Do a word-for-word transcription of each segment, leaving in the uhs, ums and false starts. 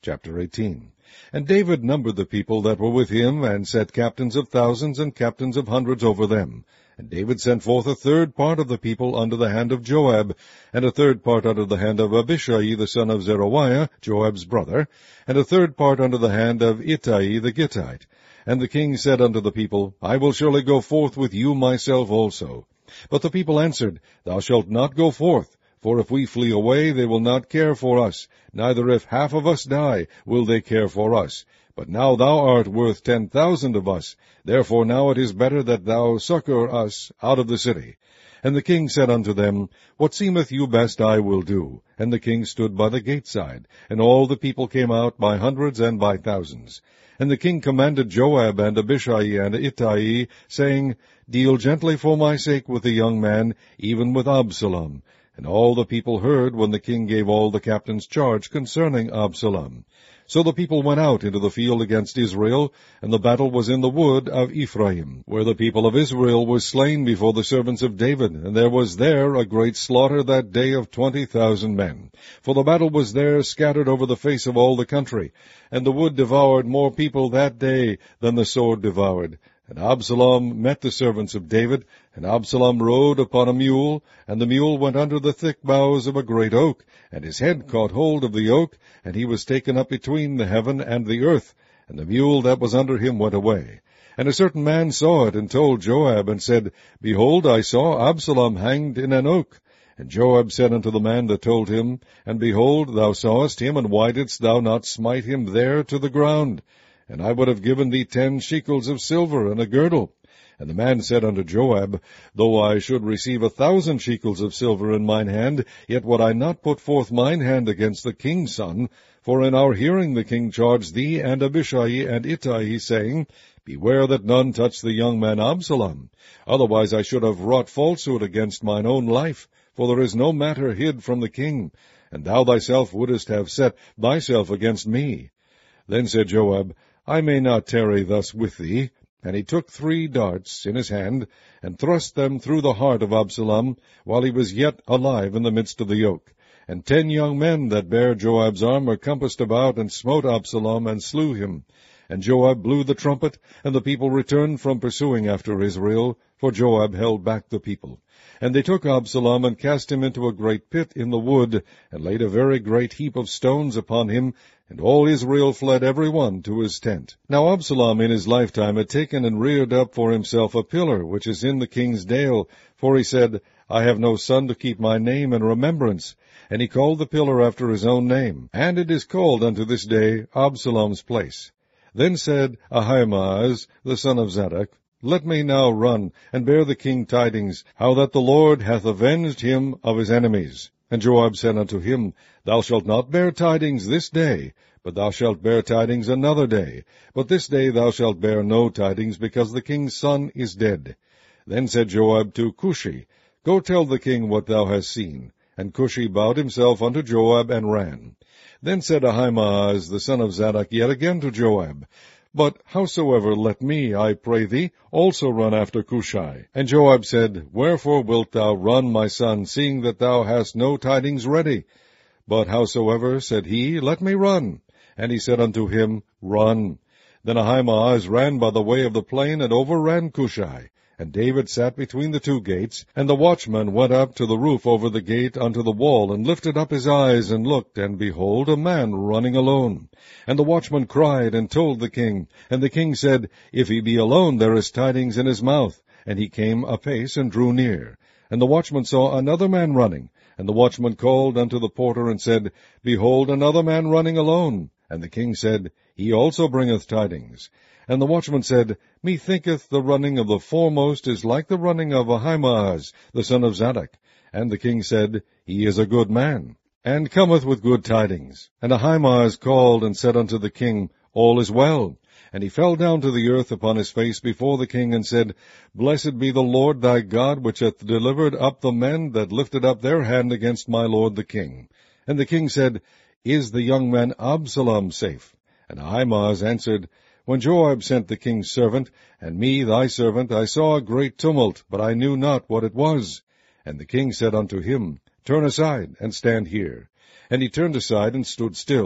Chapter eighteen. And David numbered the people that were with him, and set captains of thousands and captains of hundreds over them. And David sent forth a third part of the people under the hand of Joab, and a third part under the hand of Abishai the son of Zeruiah, Joab's brother, and a third part under the hand of Ittai the Gittite. And the king said unto the people, I will surely go forth with you myself also. But the people answered, Thou shalt not go forth. For if we flee away, they will not care for us, neither if half of us die, will they care for us. But now thou art worth ten thousand of us, therefore now it is better that thou succor us out of the city. And the king said unto them, What seemeth you best I will do. And the king stood by the gate side, and all the people came out by hundreds and by thousands. And the king commanded Joab and Abishai and Ittai, saying, Deal gently for my sake with the young man, even with Absalom. And all the people heard when the king gave all the captains charge concerning Absalom. So the people went out into the field against Israel, and the battle was in the wood of Ephraim, where the people of Israel were slain before the servants of David, and there was there a great slaughter that day of twenty thousand men. For the battle was there scattered over the face of all the country, and the wood devoured more people that day than the sword devoured. And Absalom met the servants of David, and Absalom rode upon a mule, and the mule went under the thick boughs of a great oak, and his head caught hold of the oak, and he was taken up between the heaven and the earth, and the mule that was under him went away. And a certain man saw it, and told Joab, and said, Behold, I saw Absalom hanged in an oak. And Joab said unto the man that told him, And behold, thou sawest him, and why didst thou not smite him there to the ground? And I would have given thee ten shekels of silver and a girdle. And the man said unto Joab, Though I should receive a thousand shekels of silver in mine hand, yet would I not put forth mine hand against the king's son. For in our hearing the king charged thee and Abishai and Ittai, saying, Beware that none touch the young man Absalom. Otherwise I should have wrought falsehood against mine own life, for there is no matter hid from the king. And thou thyself wouldest have set thyself against me. Then said Joab, I may not tarry thus with thee. And he took three darts in his hand, and thrust them through the heart of Absalom, while he was yet alive in the midst of the yoke. And ten young men that bare Joab's armor compassed about, and smote Absalom, and slew him. And Joab blew the trumpet, and the people returned from pursuing after Israel, for Joab held back the people. And they took Absalom, and cast him into a great pit in the wood, and laid a very great heap of stones upon him, and all Israel fled every one to his tent. Now Absalom in his lifetime had taken and reared up for himself a pillar, which is in the king's dale, for he said, I have no son to keep my name in remembrance. And he called the pillar after his own name, and it is called unto this day Absalom's place. Then said Ahimaaz, the son of Zadok, Let me now run, and bear the king tidings, how that the Lord hath avenged him of his enemies. And Joab said unto him, Thou shalt not bear tidings this day, but thou shalt bear tidings another day. But this day thou shalt bear no tidings, because the king's son is dead. Then said Joab to Cushi, Go tell the king what thou hast seen. And Cushi bowed himself unto Joab, and ran. Then said Ahimaaz the son of Zadok yet again to Joab, But howsoever let me, I pray thee, also run after Cushi. And Joab said, Wherefore wilt thou run, my son, seeing that thou hast no tidings ready? But howsoever, said he, let me run. And he said unto him, Run. Then Ahimaaz ran by the way of the plain, and overran Cushi. And David sat between the two gates, and the watchman went up to the roof over the gate unto the wall, and lifted up his eyes, and looked, and behold, a man running alone. And the watchman cried, and told the king. And the king said, If he be alone, there is tidings in his mouth. And he came apace, and drew near. And the watchman saw another man running. And the watchman called unto the porter, and said, Behold, another man running alone. And the king said, He also bringeth tidings. And the watchman said, Methinketh the running of the foremost is like the running of Ahimaaz, the son of Zadok. And the king said, He is a good man, and cometh with good tidings. And Ahimaaz called and said unto the king, All is well. And he fell down to the earth upon his face before the king, and said, Blessed be the Lord thy God, which hath delivered up the men that lifted up their hand against my lord the king. And the king said, Is the young man Absalom safe? And Ahimaaz answered, When Joab sent the king's servant, and me thy servant, I saw a great tumult, but I knew not what it was. And the king said unto him, Turn aside, and stand here. And he turned aside, and stood still.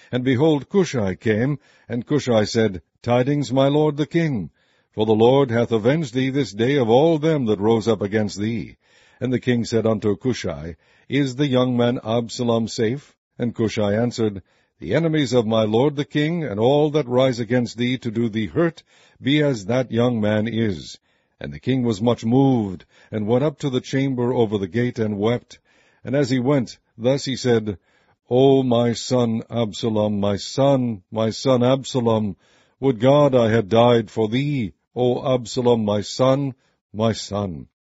And behold, Cushai came, and Cushai said, Tidings, my lord the king, for the Lord hath avenged thee this day of all them that rose up against thee. And the king said unto Cushai, Is the young man Absalom safe? And Cushai answered, The enemies of my lord the king, and all that rise against thee to do thee hurt, be as that young man is. And the king was much moved, and went up to the chamber over the gate, and wept. And as he went, thus he said, O my son Absalom, my son, my son Absalom, would God I had died for thee, O Absalom, my son, my son.